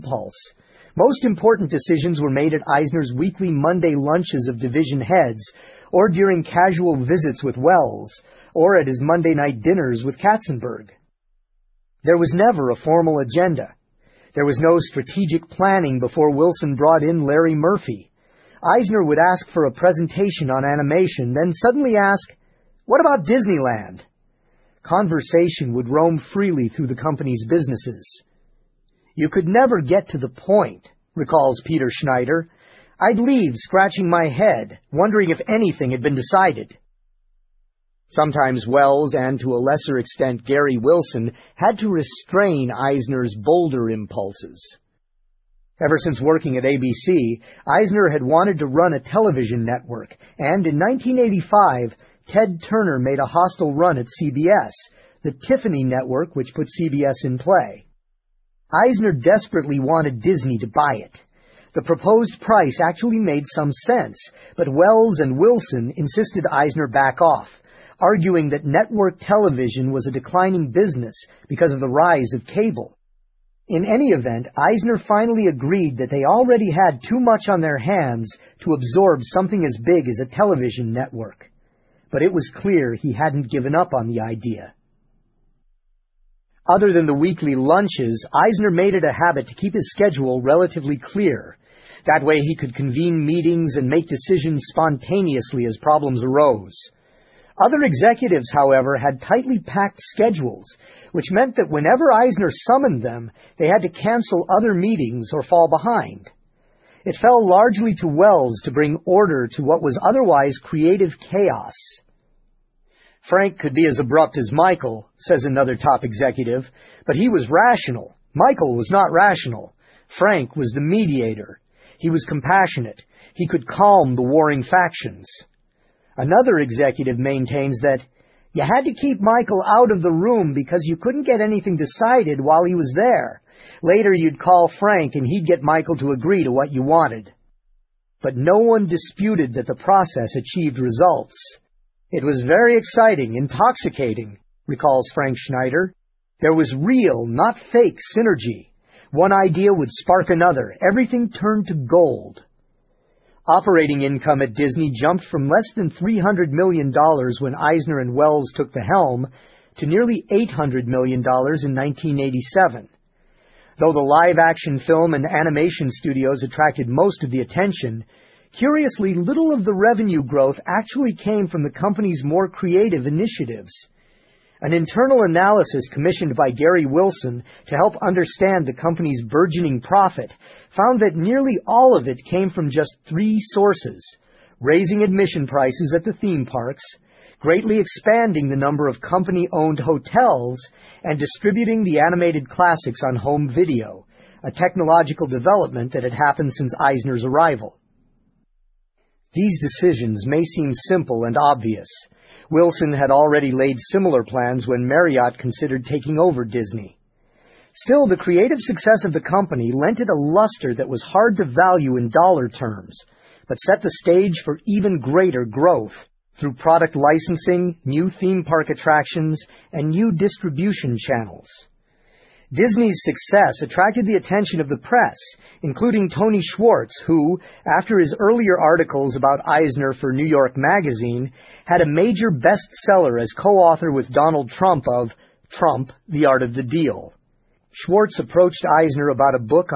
impulse. Most important decisions were made at Eisner's weekly Monday lunches of division heads, or during casual visits with Wells, or at his Monday night dinners with Katzenberg. There was never a formal agenda. There was no strategic planning before Wilson brought in Larry Murphy. Eisner would ask for a presentation on animation, then suddenly ask, "What about Disneyland?" Conversation would roam freely through the company's businesses. "You could never get to the point," recalls Peter Schneider. "I'd leave scratching my head, wondering if anything had been decided." Sometimes Wells, and to a lesser extent Gary Wilson, had to restrain Eisner's bolder impulses. Ever since working at ABC, Eisner had wanted to run a television network, and in 1985, Ted Turner made a hostile run at CBS, the Tiffany network which put CBS in play. Eisner desperately wanted Disney to buy it. The proposed price actually made some sense, but Wells and Wilson insisted Eisner back off, arguing that network television was a declining business because of the rise of cable. In any event, Eisner finally agreed that they already had too much on their hands to absorb something as big as a television network. But it was clear he hadn't given up on the idea. Other than the weekly lunches, Eisner made it a habit to keep his schedule relatively clear. That way he could convene meetings and make decisions spontaneously as problems arose. Other executives, however, had tightly packed schedules, which meant that whenever Eisner summoned them, they had to cancel other meetings or fall behind. It fell largely to Wells to bring order to what was otherwise creative chaos. "Frank could be as abrupt as Michael," says another top executive, "but he was rational. Michael was not rational. Frank was the mediator. He was compassionate. He could calm the warring factions." Another executive maintains that you had to keep Michael out of the room because you couldn't get anything decided while he was there. Later you'd call Frank and he'd get Michael to agree to what you wanted. But no one disputed that the process achieved results. "It was very exciting, intoxicating," recalls Frank Schneider. "There was real, not fake, synergy. One idea would spark another. Everything turned to gold." Operating income at Disney jumped from less than $300 million when Eisner and Wells took the helm to nearly $800 million in 1987. Though the live-action film and animation studios attracted most of the attention, curiously little of the revenue growth actually came from the company's more creative initiatives. An internal analysis commissioned by Gary Wilson to help understand the company's burgeoning profit found that nearly all of it came from just three sources: raising admission prices at the theme parks, greatly expanding the number of company-owned hotels, and distributing the animated classics on home video, a technological development that had happened since Eisner's arrival. These decisions may seem simple and obvious. Wilson had already laid similar plans when Marriott considered taking over Disney. Still, the creative success of the company lent it a luster that was hard to value in dollar terms, but set the stage for even greater growth through product licensing, new theme park attractions, and new distribution channels. Disney's success attracted the attention of the press, including Tony Schwartz, who, after his earlier articles about Eisner for New York Magazine, had a major bestseller as co-author with Donald Trump of Trump, The Art of the Deal. Schwartz approached Eisner about a book